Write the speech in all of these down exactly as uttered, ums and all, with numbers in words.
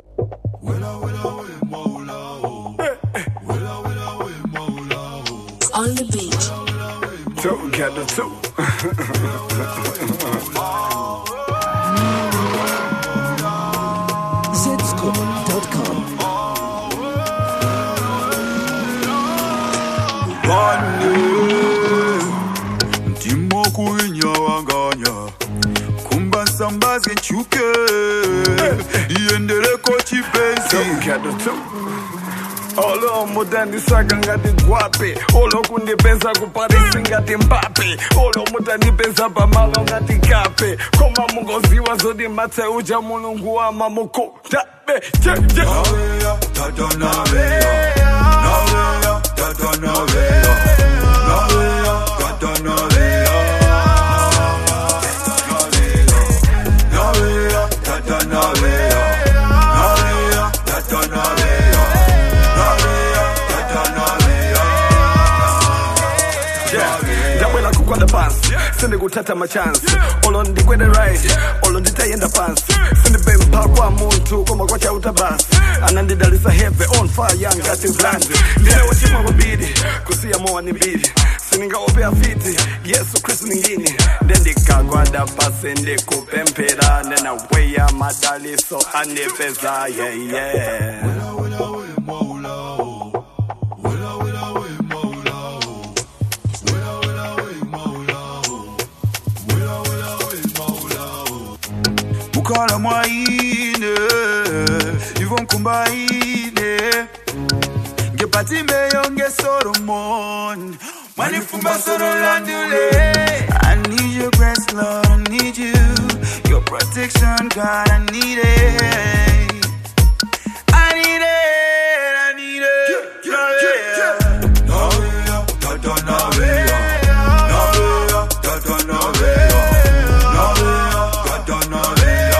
On the beach. Two, get the two. zscoop dot com. Ndimo kuinya wanganya kumba sambaze chuke iendele kochi bezi. Two, get the two. Olo mutandi saka ngati gwape, olo kundipeza kuparisi ngati Mbappe, olo mutandipeza pamalo ngati Kape, koma mungoziwa zoti matse uja mulungu wa mamukonda be je je. Naweya tata naweya, naweya tata naweya, naweya tata naweya, naweya tata naweya, naweya tata naweya. On the pants, send go tata my chance. All on the weather right, all on the tie in the pants. Send the bem pakwa muntu koma kwa chauta bus. Anandi dalisa heavy on fire young got in land. Nina wachima wabidi, kusia moa ni bidi. Sininga opea fiti, yesu Kristo ningini. Dendi kagwa da pasende kupempera. Nena weya madali so anipeza, yeah yeah. Mukala mwaine, Yvon kumbaine. Nge patimbe yonge Solomon, Manifumba soro landule. I need your grace, Lord, I need you. Your protection, God, I need it. I need it, I need it. Naweya, tata naweya, naweya, tata naweya, naweya, tata naweya.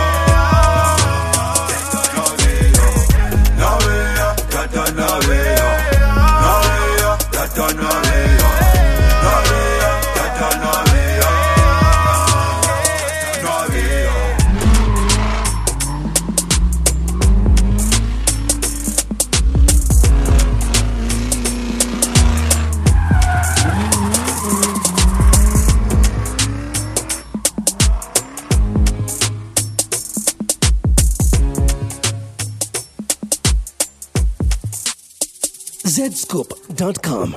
zscoop dot com.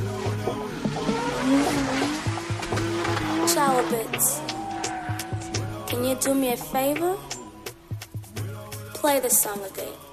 Shower bits. Can you do me a favor? Play the song again.